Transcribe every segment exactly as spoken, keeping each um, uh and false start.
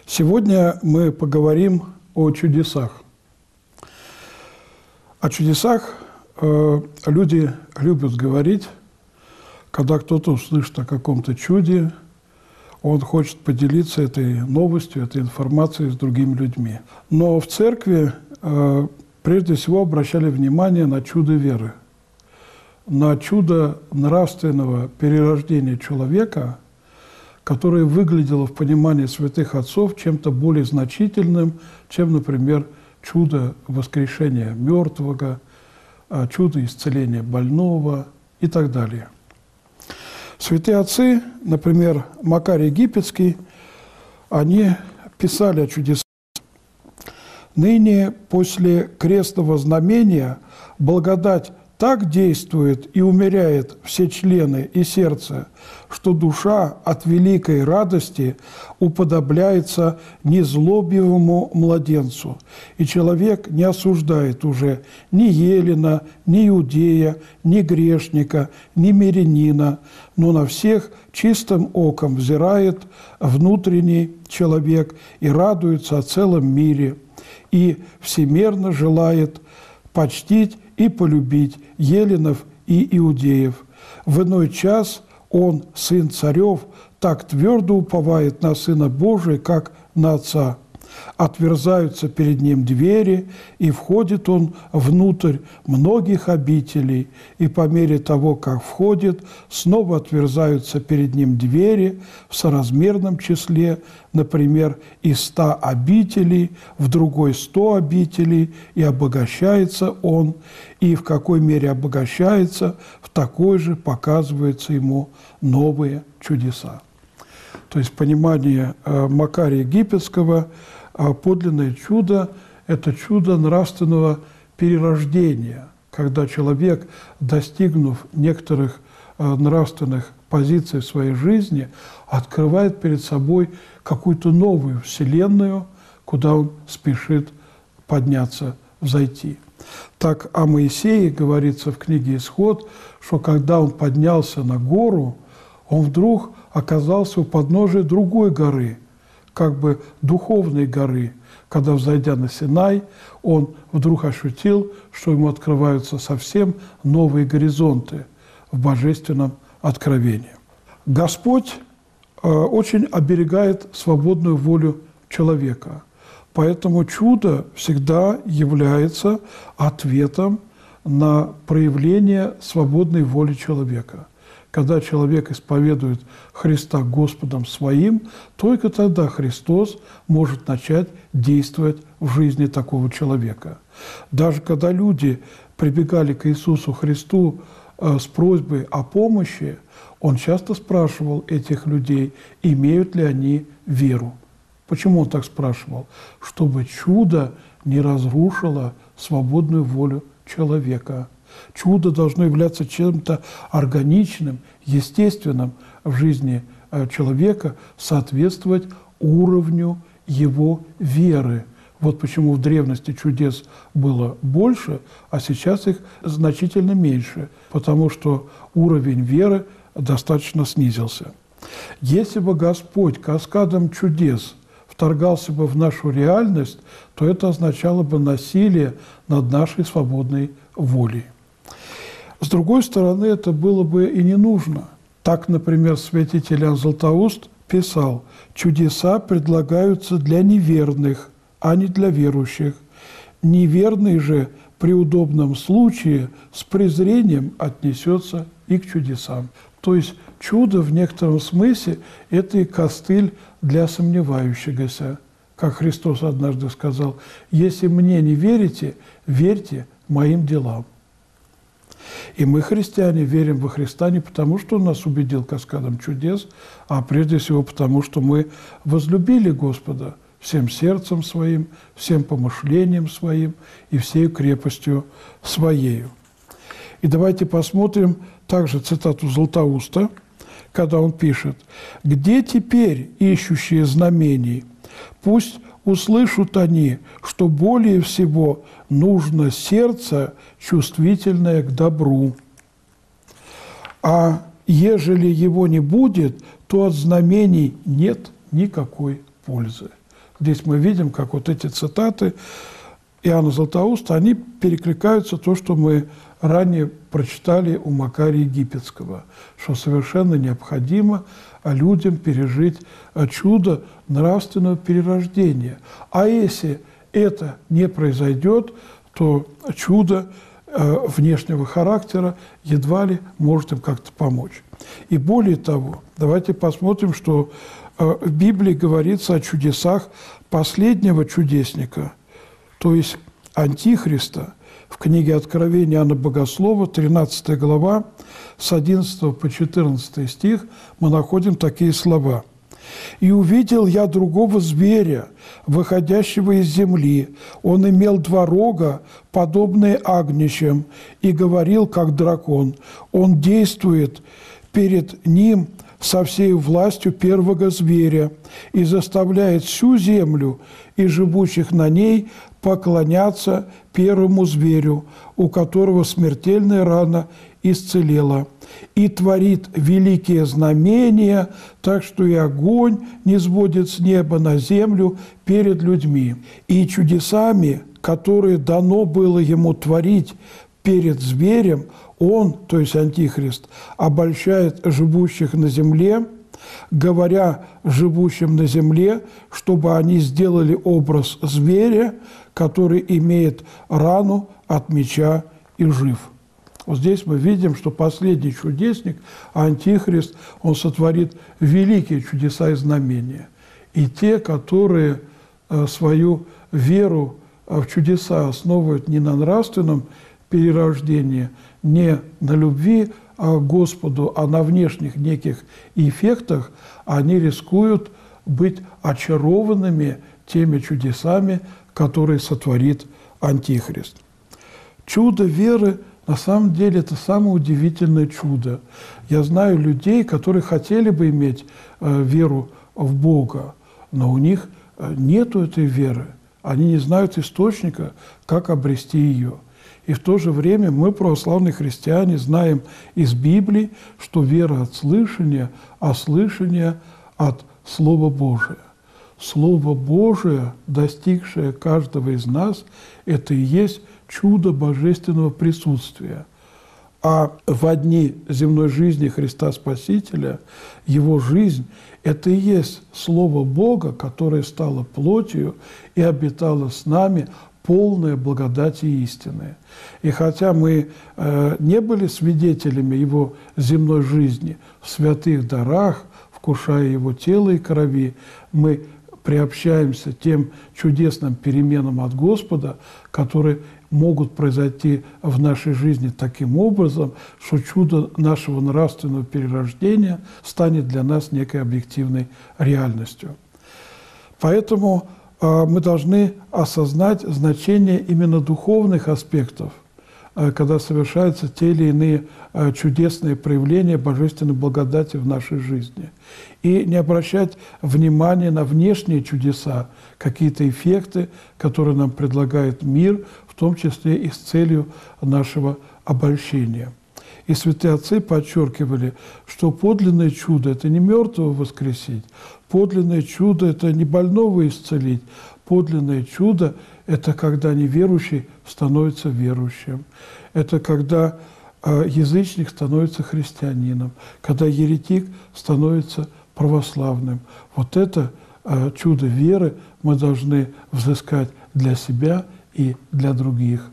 Сегодня мы поговорим о чудесах. О чудесах э, люди любят говорить, когда кто-то услышит о каком-то чуде, он хочет поделиться этой новостью, этой информацией с другими людьми. Но в церкви э, прежде всего обращали внимание на чудо веры, на чудо нравственного перерождения человека, которое выглядело в понимании святых отцов чем-то более значительным, чем, например, чудо воскрешения мертвого, чудо исцеления больного и так далее. Святые отцы, например, Макарий Египетский, они писали о чудесах. «Ныне после крестного знамения благодать так действует и умеряет все члены и сердце, что душа от великой радости уподобляется незлобивому младенцу, и человек не осуждает уже ни елена, ни иудея, ни грешника, ни мирянина, но на всех чистым оком взирает внутренний человек и радуется о целом мире, и всемерно желает почтить и полюбить еленов и иудеев. В иной час он, сын царев, так твердо уповает на Сына Божия, как на Отца. Отверзаются перед ним двери, и входит он внутрь многих обителей, и по мере того, как входит, снова отверзаются перед ним двери в соразмерном числе, например, из ста обителей, в другой сто обителей, и обогащается он, и в какой мере обогащается, в такой же показываются ему новые чудеса». То есть понимание Макария Египетского, подлинное чудо – это чудо нравственного перерождения, когда человек, достигнув некоторых нравственных позиций в своей жизни, открывает перед собой какую-то новую вселенную, куда он спешит подняться, взойти. Так о Моисее говорится в книге «Исход», что когда он поднялся на гору, он вдруг оказался у подножия другой горы, как бы духовной горы. Когда, взойдя на Синай, он вдруг ощутил, что ему открываются совсем новые горизонты в божественном откровении. Господь э, очень оберегает свободную волю человека, поэтому чудо всегда является ответом на проявление свободной воли человека. Когда человек исповедует Христа Господом своим, только тогда Христос может начать действовать в жизни такого человека. Даже когда люди прибегали к Иисусу Христу с просьбой о помощи, Он часто спрашивал этих людей, имеют ли они веру. Почему Он так спрашивал? Чтобы чудо не разрушило свободную волю человека. Чудо должно являться чем-то органичным, естественным в жизни человека, соответствовать уровню его веры. Вот почему в древности чудес было больше, а сейчас их значительно меньше, потому что уровень веры достаточно снизился. Если бы Господь каскадом чудес вторгался бы в нашу реальность, то это означало бы насилие над нашей свободной волей. С другой стороны, это было бы и не нужно. Так, например, святитель Иоанн Златоуст писал: «Чудеса предлагаются для неверных, а не для верующих. Неверный же при удобном случае с презрением отнесется и к чудесам». То есть чудо в некотором смысле – это и костыль для сомневающегося. Как Христос однажды сказал: «Если мне не верите, верьте моим делам». И мы, христиане, верим во Христа не потому, что Он нас убедил каскадом чудес, а прежде всего потому, что мы возлюбили Господа всем сердцем своим, всем помышлением своим и всей крепостью своею. И давайте посмотрим также цитату Златоуста, когда он пишет: «Где теперь ищущие знамений? Пусть услышат они, что более всего нужно сердце, чувствительное к добру. А ежели его не будет, то от знамений нет никакой пользы». Здесь мы видим, как вот эти цитаты Иоанна Златоуста, они перекликаются то, что мы ранее прочитали у Макария Египетского, что совершенно необходимо людям пережить чудо нравственного перерождения. А если это не произойдет, то чудо внешнего характера едва ли может им как-то помочь. И более того, давайте посмотрим, что в Библии говорится о чудесах последнего чудесника, то есть Антихриста. В книге Откровения Иоанна Богослова, тринадцатая глава, с одиннадцатого по четырнадцатый стих, мы находим такие слова. «И увидел я другого зверя, выходящего из земли. Он имел два рога, подобные агничам, и говорил, как дракон. Он действует перед ним со всей властью первого зверя и заставляет всю землю и живущих на ней поклоняться первому зверю, у которого смертельная рана исцелела, и творит великие знамения, так что и огонь не сводит с неба на землю перед людьми. И чудесами, которые дано было ему творить перед зверем, он, то есть Антихрист, обольщает живущих на земле, говоря живущим на земле, чтобы они сделали образ зверя, который имеет рану от меча и жив». Вот здесь мы видим, что последний чудесник, Антихрист, он сотворит великие чудеса и знамения. И те, которые свою веру в чудеса основывают не на нравственном перерождении, не на любви к Господу, а на внешних неких эффектах, они рискуют быть очарованными теми чудесами, которые сотворит Антихрист. Чудо веры на самом деле это самое удивительное чудо. Я знаю людей, которые хотели бы иметь э, веру в Бога, но у них нет этой веры. Они не знают источника, как обрести ее. И в то же время мы, православные христиане, знаем из Библии, что вера от слышания, а слышание от Слова Божия. Слово Божие, достигшее каждого из нас, это и есть чудо божественного присутствия. А в дни земной жизни Христа Спасителя, Его жизнь – это и есть Слово Бога, которое стало плотью и обитало с нами, полное благодати и истины. И хотя мы э, не были свидетелями Его земной жизни в святых дарах, вкушая Его тело и крови, мы приобщаемся тем чудесным переменам от Господа, которые могут произойти в нашей жизни таким образом, что чудо нашего нравственного перерождения станет для нас некой объективной реальностью. Поэтому э, мы должны осознать значение именно духовных аспектов, э, когда совершаются те или иные э, чудесные проявления божественной благодати в нашей жизни. И не обращать внимания на внешние чудеса, какие-то эффекты, которые нам предлагает мир, в том числе и с целью нашего обольщения. И святые отцы подчеркивали, что подлинное чудо – это не мертвого воскресить, подлинное чудо – это не больного исцелить, подлинное чудо – это когда неверующий становится верующим, это когда язычник становится христианином, когда еретик становится православным. Вот это чудо веры мы должны взыскать для себя и для других.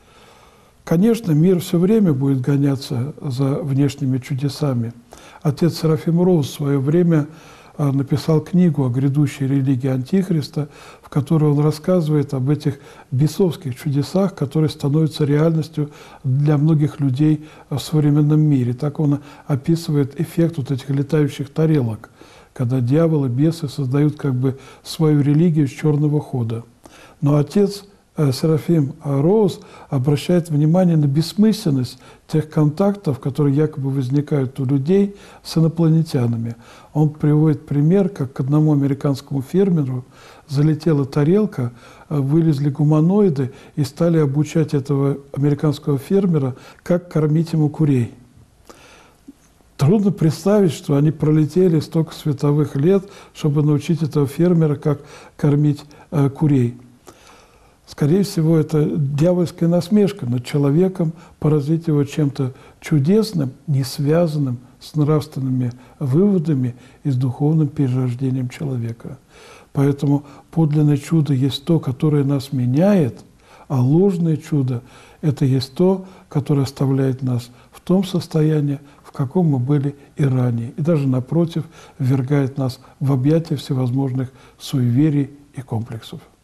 Конечно, мир все время будет гоняться за внешними чудесами. Отец Серафим Роуз в свое время написал книгу о грядущей религии Антихриста, в которой он рассказывает об этих бесовских чудесах, которые становятся реальностью для многих людей в современном мире. Так он описывает эффект вот этих летающих тарелок, когда дьяволы, бесы создают как бы свою религию с черного хода. Но отец Серафим Роуз обращает внимание на бессмысленность тех контактов, которые якобы возникают у людей с инопланетянами. Он приводит пример, как к одному американскому фермеру залетела тарелка, вылезли гуманоиды и стали обучать этого американского фермера, как кормить ему курей. Трудно представить, что они пролетели столько световых лет, чтобы научить этого фермера, как кормить э, курей. Скорее всего, это дьявольская насмешка над человеком, поразить его чем-то чудесным, не связанным с нравственными выводами и с духовным перерождением человека. Поэтому подлинное чудо есть то, которое нас меняет, а ложное чудо – это есть то, которое оставляет нас в том состоянии, в каком мы были и ранее, и даже, напротив, ввергает нас в объятия всевозможных суеверий и комплексов.